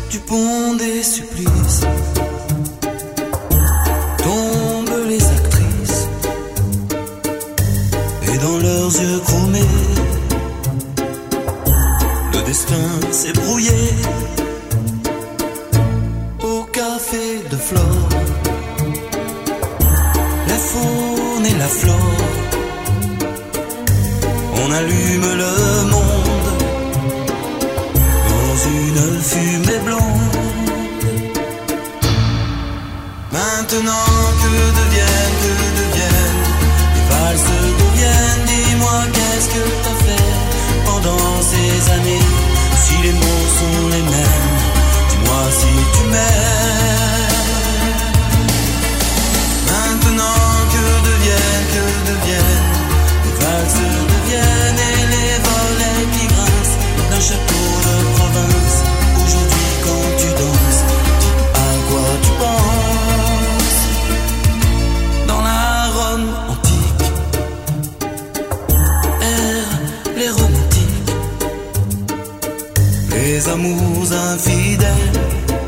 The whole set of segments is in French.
du pont des supplices tombent les actrices, et dans leurs yeux chromés, le destin s'est brouillé. Au café de Flore, la faune et la flore, on allume le monde dans une fumée blonde. Maintenant que deviennent les valses deviennent. Dis-moi qu'est-ce que t'as fait pendant ces années? Si les mots sont les mêmes, dis-moi si tu m'aimes. Maintenant que deviennent les valses deviennent et les volets qui grincent d'un château de province. Aujourd'hui quand tu danses, dis à quoi tu penses? Dans la Rome antique errent les romantiques, les amours infidèles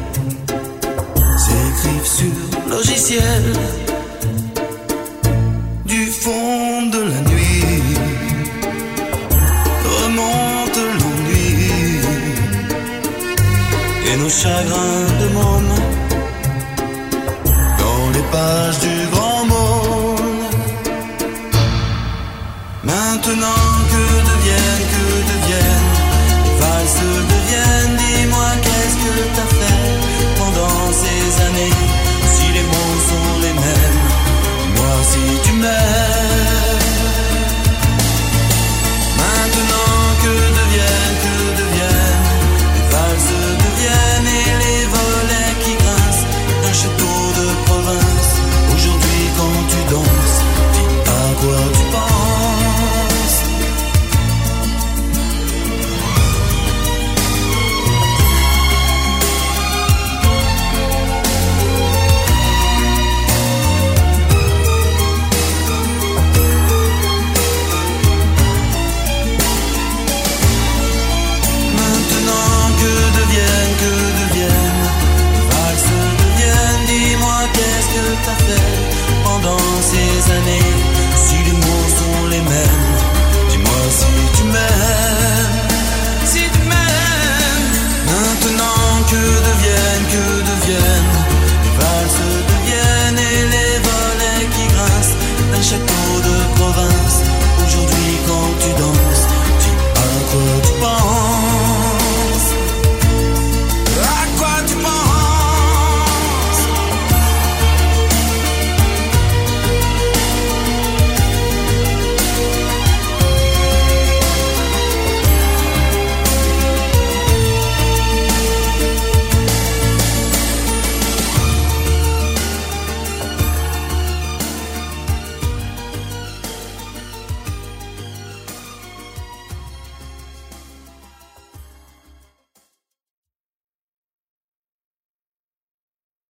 s'écrivent sur logiciel. Du fond de la nuit remonte l'ennui et nos chagrins de môme dans les pages du grand monde. Maintenant